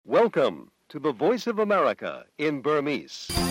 Welcome to the Voice of America in Burmese. ။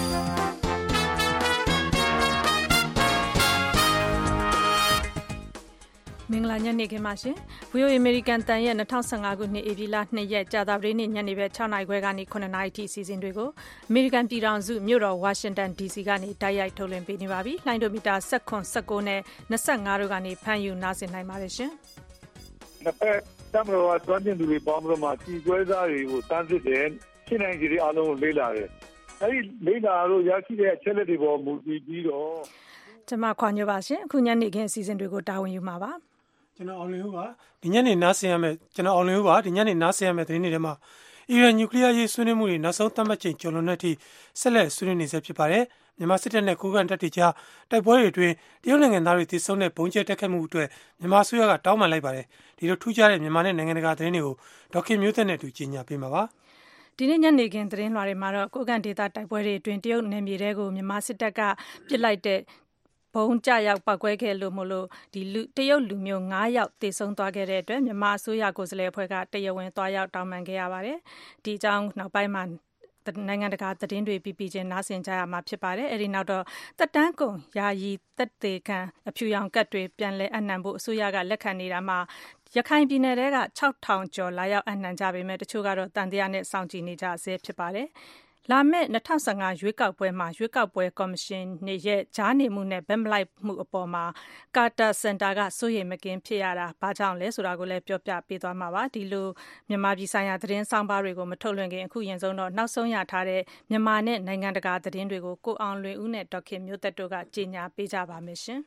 မင်္ဂလာညနေခင်းပါရှင်။ VOA American တန်ရဲ့2015ခုနှစ်ဧပြီလ2ရက်ကြာသပတေးနေ့ညနေပဲ6နာရီခွဲကနေ9နာရီထိအစီအစဉ်တွေကို American ပြည်ထောင်စုမြို့တော် Washington DC ကနေတိုက်ရိုက်ထုတ်လွှင့်ပေးနေပါပြီ။လိုင်းဒိုမီတာ19နဲ့25တို့ကနေဖမ်းယူနားဆင်နိုင်ပါတယ်ရှင်။နှစ်ဖက်တမတော်ကတွန်းတင်သူတွေပေါင်းပြီးတော့မှစီကွဲသားတွေကိုတန်းစစ်တယ်ရှင်းနိုင်ကြတဲ့အားလုံးကိုလေးလာတယ်။အဲဒီလေးလာလို့ရရှိတဲ့အချက်လက်တွေပေါ်မူတည်ပြီးတော့ကျွန်မခွန်ညပါရှင်အခုညနေခင်းအစီအစဉ်တွေကိုတာဝန်ယူမှာပါ။ကျွန်တော်အောင်လင်းဦးပါဒီညနေနားဆင်ရမယ်သတင်းတွေထဲမှာအီရန်နျူကလ িয়ার ရေးဆွေးနွေးမှုတွေနောက်ဆုံးသတ်မှတ်ချိန်ကျော်လွန်တဲ့အထိဆက်လက်ဆွေးနွေးနေဆဲဖြစ်ပါတယ်မြန်မာစစ်တပ်နဲ့ကိုးကန့်တပ်တွေကြားတိုက်ပွဲတွေအတွင်းတရုတ်နိုင်ငံသားတွေတည်ဆုံတဲ့ဘုံကျဲတက်ခတ်မှုအတွက်မြန်မာဆွေးရကတောင်းပန်လိုက်ပါတယ်ဒီလိုထူးခြားတဲ့မြန်မာနဲ့နိုင်ငံတကာသတင်းတွေကိုဒေါက်ခင်မျိုးသက်နဲ့အတူကြီးညာပေးမှာပါဒီနေ့ညနေခင်းသတင်းလွှာတွေမှာတော့ကိုးကန့်ဒေသတိုက်ပွဲတွေအတွင်းတရုတ်နယ်မြေတွေကိုမြန်မာစစ်တပ်ကပစ်လိုက်တဲ့ဘုံကြရောက်ပောက်ကွဲခဲ့လို့ဒီတရုတ်လူမျိုး9ယောက်တေဆုံးသွားခဲ့တဲ့အတွက်မြန်မာအစိုးရကိုယ်စားလှယ်အဖွဲ့ကတရားဝင်သွားရောက်တောင်းပန်ခဲ့ရပါတယ်ဒီအကြောင်းနောက်ပိုင်းမှာနိုင်ငံတကာသတင်းတွေပြီးချင်းနားဆင်ကြရမှာဖြစ်ပါတယ်အဲဒီနောက်တော့တက်တန်းကုန်ယာယီတက်သေးခံအဖြူရောင်ကတ်တွေပြန်လဲအနှံဖို့အစိုးရကလက်ခံနေတာမှာရခိုင်ပြည်နယ်က6000ကျော်လာရောက်အနှံကြပေမဲ့တချို့ကတော့တန်တရားနဲ့စောင့်ကြည့်နေကြဆဲဖြစ်ပါတယ်လာမယ့်2015ရွေးကောက်ပွဲမှာရွေးကောက်ပွဲကော်မရှင်ရဲ့ကြားနေမှုနဲ့ဗက်မလိုက်မှုအပေါ်မှာကာတာစင်တာကစိုးရိမ်မကင်းဖြစ်ရတာဘာကြောင့်လဲဆိုတာကိုလည်းပြောပြပေးသွားမှာပါဒီလိုမြန်မာပြည်ဆိုင်ရာသတင်းဆောင်ပါတွေကိုမထုတ်လွှင့်ခင်အခုရင်ဆုံးတော့နောက်ဆုံးရထားတဲ့မြန်မာနဲ့နိုင်ငံတကာသတင်းတွေကိုကိုအောင်လွင်ဦးနဲ့ဒေါက်ခင်မျိုးသက်တို့ကကြေညာပေးကြပါမယ်ရှင်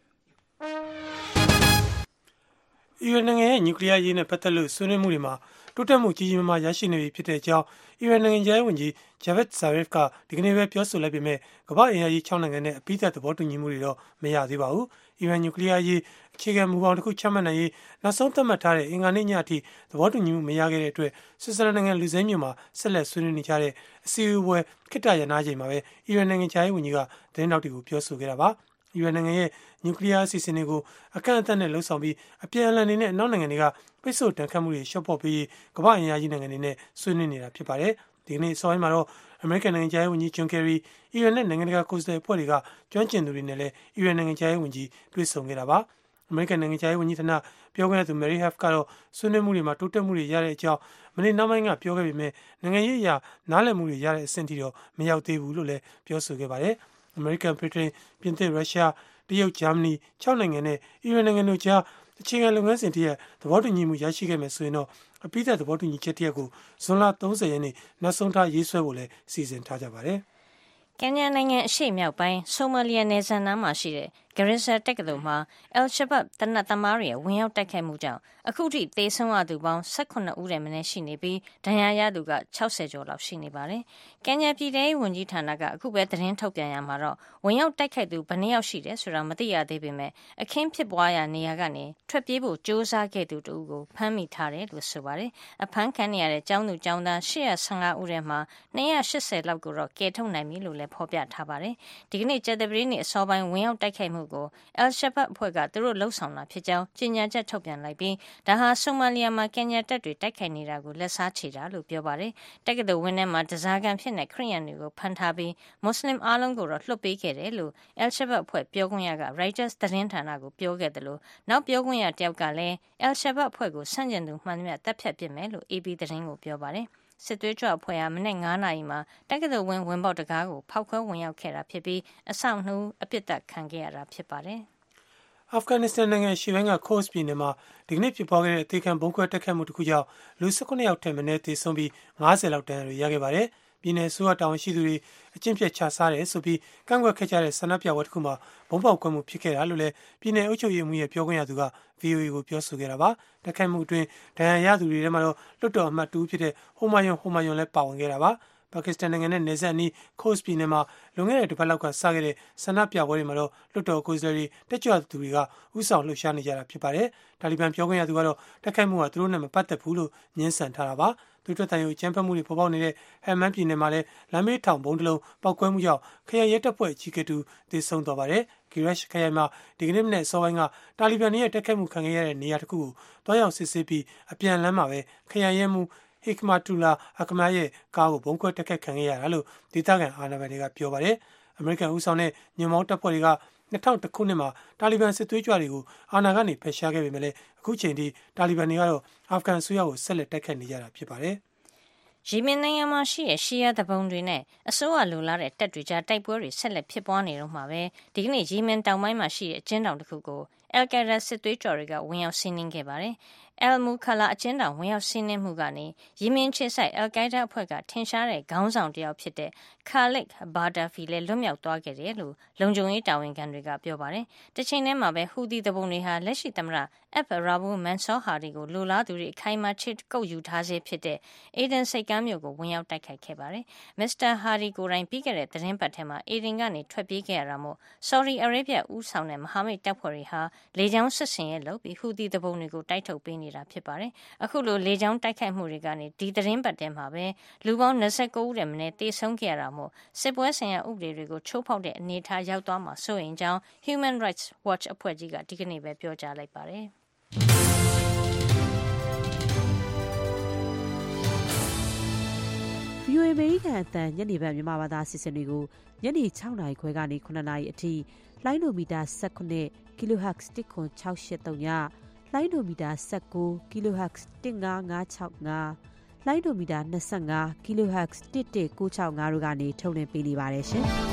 အီရန်နိုင်ငံရဲ့နျူကလ িয়ার ရေးနဲ့ပတ်သက်လို့ဆွေးနွေးမှုတွေမှာတိုးတက်မှုကြီးကြီးမားမားရရှိနေပြီဖြစ်တဲ့အကြောင်းအီရန်နိုင်ငံရဲ့ဝန်ကြီး Javad Zarif ကဒီကနေ့ပဲပြောဆိုလိုက်ပေမဲ့ကမ္ဘာ့အင်အားကြီး6နိုင်ငံနဲ့အပိသက်သဘောတူညီမှုတွေတော့မရသေးပါဘူး။အီရန်နျူကလ িয়ার ရေးအခြေခံမူပေါင်းတစ်ခုချမှတ်နိုင်ရေးနောက်ဆုံးသတ်မှတ်ထားတဲ့အင်္ဂါနေ့ညအထိသဘောတူညီမှုမရခဲ့တဲ့အတွက်ဆွစ်ဇာလန်နိုင်ငံလူစိမ်းမြို့မှာဆက်လက်ဆွေးနွေးနေကြတဲ့အစည်းအဝေးခေတ္တရနာချိန်မှာပဲအီရန်နိုင်ငံရဲ့ဝန်ကြီးကသတင်းတောက်တွေကိုပြောဆိုခဲ့တာပါ။အီရန်နိုင်ငံရဲ့နျူကလ িয়ার အစီအစဉ်တွေကိုအကန့်အသတ်နဲ့လှုံ့ဆော်ပြီးအပြန်အလှန်နေနဲ့အနောက်နိုင်ငံတွေကပိတ်ဆို့တန်ခတ်မှုတွေရှော့ပေါ့ပြီးကမ္ဘာ့အင်အားကြီးနိုင်ငံတွေနဲ့ဆွေးနွေးနေတာဖြစ်ပါတယ်။ဒီကနေ့အစောပိုင်းမှာတော့အမေရိကန်နိုင်ငံရဲ့ဝန်ကြီးဂျွန်ကယ်ရီအီရန်နဲ့နိုင်ငံတကာကိုယ်စားလှယ်အဖွဲ့တွေကကျွမ်းကျင်သူတွေနဲ့လည်းအီရန်နိုင်ငံရဲ့ဝန်ကြီးတွေ့ဆုံခဲ့တာပါ။အမေရိကန်နိုင်ငံရဲ့ဝန်ကြီးဌာနပြောခွင့်ရသူမယ်ရီဟက်ဖ်ကတော့ဆွေးနွေးမှုတွေမှာတိုးတက်မှုတွေရတဲ့အကြောင်းမနေ့နောက်ပိုင်းကပြောခဲ့ပေမဲ့နိုင်ငံရေးအရာနားလည်မှုတွေရတဲ့အဆင့်ထိတော့မရောက်သေးဘူးလို့လည်းပြောဆိုခဲ့ပါတယ်။အမေရိကန်ဗြိတိန်ပြင်သစ်ရုရှားတရုတ်ဂျာမနီ6နိုင်ငံနဲ့အီရန်နိုင်ငံတို့ကြားအခြေခံလုပ်ငန်းစဉ်တရက်သဘောတူညီမှုရရှိခဲ့မယ်ဆိုရင်တော့အပိသက်သဘောတူညီချက်တရက်ကိုဇွန်လ30ရက်နေ့နောက်ဆုံးထားရေးဆွဲဖို့လည်းစီစဉ်ထားကြပါတယ်။ကင်ညာနိုင်ငံအရှေ့မြောက်ပိုင်းဆိုမာလီယာနယ်စပ်နားမှာရှိတဲ့ဂရစ်ဆာတက္ကသိုလ်မှာအယ်ရှာဘတ်တနတ်သမားတွေဝင်ရောက်တိုက်ခိုက်မှုကြောင့်အခုထိသေဆုံးရသူပေါင်း18ဦးထက်မနည်းရှိနေပြီးဒဏ်ရာရသူက60ကျော်လောက်ရှိနေပါတယ်။ကင်ညာပြည်ထောင်စုဝန်ကြီးဌာနကအခုပဲသတင်းထုတ်ပြန်ရမှာတော့ဝင်ရောက်တိုက်ခိုက်သူဘယ်နှယောက်ရှိတယ်ဆိုတာမသိရသေးပေမဲ့အခင်းဖြစ်ပွားရာနေရာကနေထွက်ပြေးဖို့ကြိုးစားခဲ့သူတို့ကိုဖမ်းမိထားတယ်လို့ဆိုပါတယ်။အဖမ်းခံရတဲ့ကျောင်းသူကျောင်းသား815ဦးထဲမှာ280လောက်ကိုတော့ကယ်ထုတ်နိုင်ပြီလို့လည်းဖော်ပြထားပါတယ်။ဒီကနေ့ကြာသပတေးနေ့အစောပိုင်းဝင်ရောက်တိုက်ခိုက်မှုကိုအယ်ရှာဘတ်အဖွဲ့ကသူတို့လှုပ်ဆောင်တာဖြစ်ကြောင်းကြေညာချက်ထုတ်ပြန်လိုက်ပြီးဒါဟာဆိုမာလီယာမှာကင်ညာတပ်တွေတိုက်ခိုက်နေတာကိုလက်စားချေတာလို့ပြောပါတယ်။တက္ကသိုလ်ဝင်းထဲမှာတစားကန်ဖြစ်တဲ့ခရီးရန်တွေကိုဖမ်းထားပြီးမွတ်စလင်အားလုံးကိုတော့လွှတ်ပေးခဲ့တယ်လို့အယ်ရှာဘတ်အဖွဲ့ပြောခွင့်ရက Reuters သတင်းဌာနကိုပြောခဲ့တယ်လို့နောက်ပြောခွင့်ရတယောက်ကလည်းအယ်ရှာဘတ်အဖွဲ့ကိုဆန့်ကျင်သူမှန်သမျှတပ်ဖြတ်ပစ်မယ်လို့ AP သတင်းကိုပြောပါတယ်။စစ်သွေးကြွအဖွဲ့ဟာမနေ့9နာရီမှာတက္ကသိုလ်ဝင်ပေါက်တကားကိုဖောက်ခွဲဝင်ရောက်ခဲ့တာဖြစ်ပြီးအဆောင်နှူးအပစ်တပ်ခံခဲ့ရတာဖြစ်ပါတယ်။အာဖဂန်နစ္စတန်နိုင်ငံရှေ့ပိုင်းကခို့စ်ပြည်နယ်မှာဒီကနေ့ဖြစ်ပွားခဲ့တဲ့အသေးခံဘုံခွဲတိုက်ခိုက်မှုတစ်ခုကြောင့်လူ18ယောက်ထက်မနည်းသေဆုံးပြီး90လောက်ဒဏ်ရာတွေရခဲ့ပါတယ်။ပြည်နယ်အစိုးရတာဝန်ရှိသူတွေအကျင့်ပြတ်ချစားတယ်ဆိုပြီးကန့်ကွက်ခဲ့ကြတဲ့ဆန္ဒပြပွဲတစ်ခုမှာဘုံပေါက်ကွဲမှုဖြစ်ခဲ့တာလို့လည်းပြည်နယ်အုပ်ချုပ်ရေးမှူးရဲ့ပြောခွင့်ရသူက VOA ကိုပြောဆိုခဲ့တာပါ။တိုက်ခိုက်မှုအတွင်းဒဏ်ရာရသူတွေထဲမှာတော့လွှတ်တော်အမတ်တူဖြစ်တဲ့ဟိုမာယွန်လည်းပါဝင်ခဲ့တာပါ။ပါကစ္စတန်နိုင်ငံနဲ့နယ်စပ်အနီးခို့စ်ပြည်နယ်မှာလွန်ခဲ့တဲ့တစ်ပတ်လောက်ကစခဲ့တဲ့ဆန္ဒပြပွဲတွေမှာတော့လွှတ်တော်ကိုယ်စားလှယ်တွေတက်ကြွသူတွေကဥဆောင်လှုပ်ရှားနေကြတာဖြစ်ပါတယ်။တာလီဘန်ပြောခွင့်ရသူကတော့တိုက်ခိုက်မှုကသူတို့နဲ့မပတ်သက်ဘူးလို့ညှင်းဆန်ထားတာပါ။သူတို့တိုင်ကိုအကြမ်းဖက်မှုတွေပေါ်ပေါက်နေတဲ့ဟမ်မန်ပြည်နယ်မှာလည်းလမ်းမေးထောင်ဘုံတစ်လုံးပောက်ကွဲမှုကြောင့်ခရိုင်ရဲတပ်ဖွဲ့အကြီးအကဲတူသေဆုံးသွားပါတယ်။ဂီရက်ခရိုင်မှာဒီကနေ့မနေ့စောပိုင်းကတာလီဘန်တွေရဲ့တိုက်ခိုက်မှုခံခဲ့ရတဲ့နေရာတစ်ခုကိုတွားရောက်စစ်ဆေးပြီးအပြန်လမ်းမှာပဲခရိုင်ရဲမှူး Hikmatullah Ahmad ရဲ့ကားကိုဘုံခွဲတိုက်ခိုက်ခံခဲ့ရတာလို့ဒေသခံအာဏာပိုင်တွေကပြောပါတယ်။ အမေရိကန်ဦးဆောင်တဲ့ညွန့်ပေါင်းတပ်ဖွဲ့တွေက2001 ခုနှစ်မှာတာလီဘန်စစ်သွေးကြွတွေကိုအာဏာကနေဖယ်ရှားခဲ့ပေမဲ့လည်းအခုချိန်ထိတာလီဘန်တွေကတော့အာဖဂန်အစိုးရကိုဆက်လက်တိုက်ခိုက်နေကြတာဖြစ်ပါတယ်။ယီမင်နိုင်ငံမှာရှိတဲ့ရှီယာသူပုန်တွေနဲ့အစိုးရလိုလားတဲ့တပ်တွေကြားတိုက်ပွဲတွေဆက်လက်ဖြစ်ပွားနေတော့မှာပဲဒီကနေ့ယီမင်တောင်ပိုင်းမှာရှိတဲ့အကျဉ်းထောင်တစ်ခုကိုအယ်ကိုင်ဒါစစ်သွေးကြွတွေကဝင်ရောက်စီးနင်းခဲ့ပါတယ်။ Al-Mukalla အကျဉ်းထောင်ဝင်ရောက်စီးနင်းမှုကနေယီမင်ခြေစိုက်အယ်ကိုင်ဒါအဖွဲ့ကထင်ရှားတဲ့ခေါင်းဆောင်တယောက်ဖြစ်တဲ့ Khalid Bardafi လည်းလွတ်မြောက်သွားခဲ့တယ်လို့လုံခြုံရေးတာဝန်ခံတွေကပြောပါတယ်။တစ်ချိန်တည်းမှာပဲဟူသီသူပုန်တွေဟာလက်ရှိသမ္မတ Rabu Mansour Hadi ကိုလိုလားသူတွေအခိုင်အမာချစ်ကုပ်ယူထားစေဖြစ်တဲ့ Aden ဆိပ်ကမ်းမြို့ကိုဝင်ရောက်တိုက်ခိုက်ခဲ့ပါတယ်။ Mr. Hadi ကိုယ်တိုင်ပြီးခဲ့တဲ့သတင်းပတ်ထဲမှာ Aden ကနေထွက်ပြေးခဲ့ရတာမို့ Saudi Arabia ဦးဆောင်တဲ့မဟာမိတ်တပ်ဖွဲ့တွေဟာလေကြောင်းစစ်ဆင်ရေးလုပ်ပြီးဟူသီသူပုန်တွေကိုတိုက်ထုတ်ပေးနေတာဖြစ်ပါတယ်။အခုလိုလေကြောင်းတိုက်ခိုက်မှုတွေကနေဒီသတင်းပတ်ထဲမှာပဲလူပေါင်း29ဦးတဲ့မနေ့တေဆုံးခဲ့ရတာမို့စစ်ပွဲဆိုင်ရာဥပဒေတွေကိုချိုးဖောက်တဲ့အနေအထားရောက်သွားမှာစိုးရိမ်ကြောင်း Human Rights Watch အဖွဲ့ကြီးကဒီကနေ့ပဲပြောကြားလိုက်ပါတယ်။ VOA အမေရိကန်အသံညနေပိုင်းမြန်မာဘာသာအစီအစဉ်တွေကိုညနေ6နာရီခွဲကနေ9နာရီအထိလိုင်းဒိုမီတာ19 kHz 10683ညလိုင်းဒိုမီတာ19 kHz 15565လိုင်းဒိုမီတာ25 kHz 11965တို့ကနေထုတ်လွှင့်ပေးနေပါတယ်ရှင်။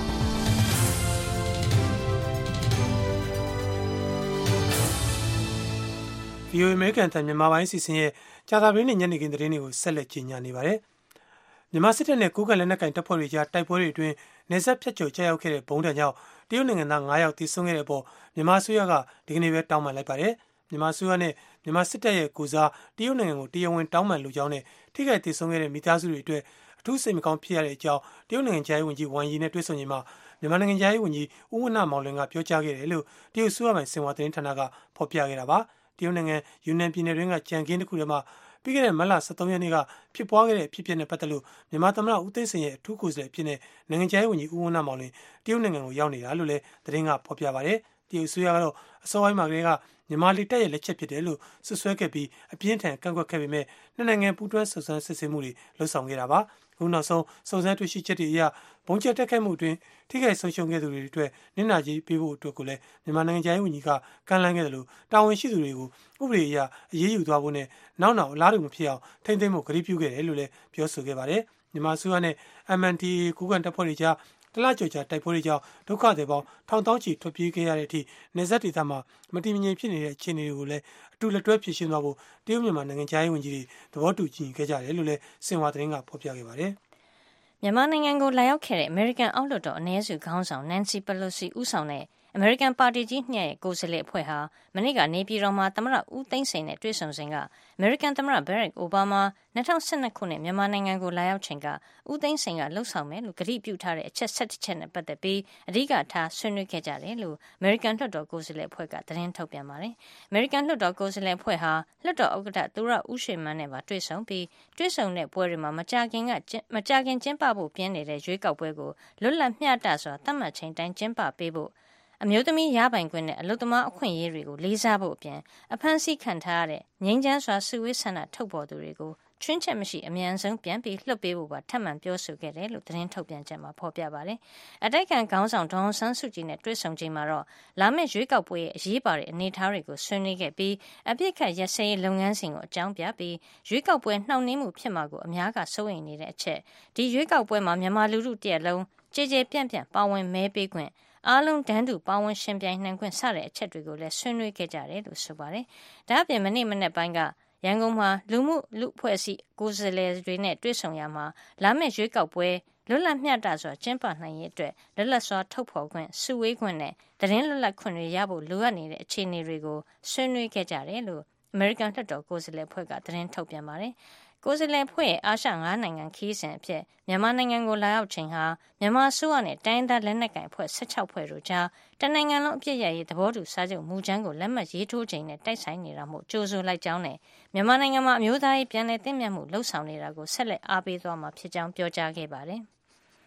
VOA အမေရိကန်အသံမြန်မာပိုင်းအစီအစဉ်ရဲ့ကြာသပတေးနေ့ညနေခင်းသတင်းတွေကိုဆက်လက်ကြီးညာနေပါတယ်။မြန်မာစစ်တပ်နဲ့ကိုးကန့်လက်နက်ကိုင်တပ်ဖွဲ့တွေကြားတိုက်ပွဲတွေအတွင်းနယ်စပ်ဖြတ်ကျော်ကျရောက်ခဲ့တဲ့ဘုံတံကြောင့်တရုတ်နိုင်ငံသား9ယောက်သေဆုံးခဲ့တဲ့အပေါ်မြန်မာအစိုးရကဒီကနေ့ပဲတောင်းပန်လိုက်ပါတယ်။မြန်မာအစိုးရနဲ့မြန်မာစစ်တပ်ရဲ့ကိုစားတရုတ်နိုင်ငံကိုတရားဝင်တောင်းပန်လိုကြောင်းနဲ့ထိခိုက်သေဆုံးခဲ့တဲ့မိသားစုတွေအတွက်အထူးစိတ်မကောင်းဖြစ်ရတဲ့အကြောင်းတရုတ်နိုင်ငံခြားရေးဝန်ကြီးဝမ်ယီနဲ့တွေ့ဆုံချိန်မှာမြန်မာနိုင်ငံခြားရေးဝန်ကြီးဦးဝဏ္ဏမောင်လွင်ကပြောကြားခဲ့တယ်လို့တရုတ်အစိုးရပိုင်စင်ဟွာသတင်းဌာနကဖော်ပြခဲ့တာပါ။တရုတ်နိုင်ငံယူနန်ပြည်နယ်တွင်းကကြံခင်းတစ်ခုထဲမှာပြီးခဲ့တဲ့မတ်လ23ရက်နေ့ကဖြစ်ပွားခဲ့တဲ့အဖြစ်အပျက်နဲ့ပတ်သက်လို့မြန်မာသမ္မတဦးသိန်းစိန်ရဲ့အထူးကိုယ်စားလှယ်အဖြစ်နဲ့နိုင်ငံခြားရေးဝန်ကြီးဦးဝဏ္ဏမောင်လွင်တရုတ်နိုင်ငံကိုရောက်နေတာလို့လည်းသတင်းကဖော်ပြပါတယ်။တရုတ်အစိုးရကတော့အစောပိုင်းမှာကတည်းကမြန်မာလေတပ်ရဲ့လက်ချက်ဖြစ်တယ်လို့ဆွဆွဲခဲ့ပြီးအပြင်းထန်ကန့်ကွက်ခဲ့ပေမဲ့နှစ်နိုင်ငံပူးတွဲစုံစမ်းစစ်ဆေးမှုတွေလှုပ်ဆောင်ခဲ့တာပါ။အခုနောက်ဆုံးစုံစမ်းတွေ့ရှိချက်တွေအရဘုံကျဲတက်ခိုက်မှုအတွင်းထိခိုက်ဆုံးရှုံးခဲ့သူတွေအတွက်နစ်နာကြေးပေးဖို့အတွက်ကိုလည်းမြန်မာနိုင်ငံခြားရေးဝန်ကြီးကကမ်းလှမ်းခဲ့တယ်လို့တာဝန်ရှိသူတွေကိုဥပဒေအရအရေးယူသွားဖို့နဲ့နောက်အလားတူမဖြစ်အောင်ထိမ့်သိမ်းဖို့ကတိပြုခဲ့တယ်လို့လည်းပြောဆိုခဲ့ပါတယ်။မြန်မာအစိုးရနဲ့ MNDAA ကိုးကန့်တပ်ဖွဲ့တွေကြားတလကျော်ကြာတိုက်ပွဲတွေကြောင့်ဒုက္ခသည်ပေါင်းထောင်သောင်းချီထွက်ပြေးခဲ့ရတဲ့အထိနေဆက်ဒေသမှာမတည်မငြိမ်ဖြစ်နေတဲ့အခြေအနေတွေကိုလည်းအတူလက်တွဲဖြေရှင်းသွားဖို့တရုတ်မြန်မာနိုင်ငံခြားရေးဝန်ကြီးတွေသဘောတူညီခဲ့ကြတယ်လို့လည်းစင်ဟွာသတင်းကဖော်ပြခဲ့ပါတယ်။မြန်မာနိုင်ငံကိုလာရောက်ခဲ့တဲ့ American အောက်လွှတ်တော်အနည်းစုခေါင်းဆောင် Nancy Pelosi ဦးဆောင်တဲ့ American ပါတီကြီး2ရဲ့ကိုယ်စားလှယ်အဖွဲ့ဟာမနေ့ကနေပြည်တော်မှာသမ္မတဦးသိန်းစိန်နဲ့တွေ့ဆုံစဉ်က American သမ္မတ Barack Obama 2012ခုနှစ်မြန်မာနိုင်ငံကိုလာရောက်ချိန်ကဦးသိန်းစိန်ကလှုပ်ဆောင်မယ်လို့ကတိပြုထားတဲ့အချက်17ချက်နဲ့ပတ်သက်ပြီးအဓိကထားဆွေးနွေးခဲ့ကြတယ်လို့ American လွှတ်တော်ကိုယ်စားလှယ်အဖွဲ့ကသတင်းထုတ်ပြန်ပါတယ်။ American လွှတ်တော်ကိုယ်စားလှယ်အဖွဲ့ဟာလွှတ်တော်ဥက္ကဋ္ဌသူရဦးရွှေမန်းနဲ့ပါတွေ့ဆုံပြီးတွေ့ဆုံတဲ့ပွဲတွေမှာမကြာခင်ကျင်းပဖို့ပြင်းနေတဲ့ရွေးကောက်ပွဲကိုလွတ်လပ်မျှတစွာသတ်မှတ်ချိန်တိုင်းကျင်းပပေးဖို့အမျိုးသမီးရပိုင်ခွင့်နဲ့အလုပ်သမားအခွင့်အရေးတွေကိုလေးစားဖို့အပြင်အဖမ်းဆီးခံထားရတဲ့ငြိမ်းချမ်းစွာစုဝေးဆန္ဒထုတ်ဖော်သူတွေကိုချွင်းချက်မရှိအမြန်ဆုံးပြန်ပြီးလွှတ်ပေးဖို့ပါထပ်မံပြောဆိုခဲ့တယ်လို့သတင်းထုတ်ပြန်ချက်မှာဖော်ပြပါတယ်။အတိုက်အခံခေါင်းဆောင်ဒေါ်အောင်ဆန်းစုကြည်နဲ့တွေ့ဆုံချိန်မှာတော့လာမယ့်ရွေးကောက်ပွဲရဲ့အရေးပါတဲ့အနေအထားတွေကိုဆွေးနွေးခဲ့ပြီးအပြစ်ခတ်ရစဲရေးလုပ်ငန်းစဉ်ကိုအကြောင်းပြပြီးရွေးကောက်ပွဲနှောင့်နှေးမှုဖြစ်မှာကိုအများကစိုးရိမ်နေတဲ့အချက်ဒီရွေးကောက်ပွဲမှာမြန်မာလူထုတရက်လုံးကြေကြေပြန့်ပြန့်ပါဝင်မဲပေးခွင့်အားလုံးတန်းတူပါဝင်ရှင်ပြိုင်နိုင်ခွင့်စတဲ့အချက်တွေကိုလည်းဆွေးနွေးခဲ့ကြတယ်လို့ဆိုပါတယ်။ဒါ့အပြင်မနေ့မနေ့ပိုင်းကရန်ကုန်မှာလူအဖွဲ့အစည်းကိုယ်စားလှယ်တွေနဲ့တွေ့ဆုံရမှာလာမယ့်ရွေးကောက်ပွဲလွတ်လပ်မျှတစွာကျင်းပနိုင်ရေးအတွက်လွတ်လပ်စွာထုတ်ဖော်ခွင့်စုဝေးခွင့်နဲ့သတင်းလွတ်လပ်ခွင့်တွေရဖို့လိုအပ်နေတဲ့အခြေအနေတွေကိုဆွေးနွေးခဲ့ကြတယ်လို့ American လွှတ်တော်ကိုယ်စားလှယ်အဖွဲ့ကသတင်းထုတ်ပြန်ပါတယ်။ကိုယ်စားလှယ်ဖွဲ့အာရှ9နိုင်ငံခီးစဉ်အဖြစ်မြန်မာနိုင်ငံကိုလာရောက်ချိန်ဟာမြန်မာအစိုးရနဲ့တိုင်းဒေသလက်နက်ကိုင်ဖွဲ့16ဖွဲ့တို့ကြားတနိုင်ငံလုံးအပြည့်ရရေးသဘောတူစာချုပ်မူကြမ်းကိုလက်မှတ်ရေးထိုးချိန်နဲ့တိုက်ဆိုင်နေတာမို့ကြိုးဆိုလိုက်ကြောင်းနဲ့မြန်မာနိုင်ငံမှာအမျိုးသားရေးပြန်လည်သင့်မြတ်မှုလှုပ်ဆောင်နေတာကိုဆက်လက်အားပေးသွားမှာဖြစ်ကြောင်းပြောကြားခဲ့ပါတယ်။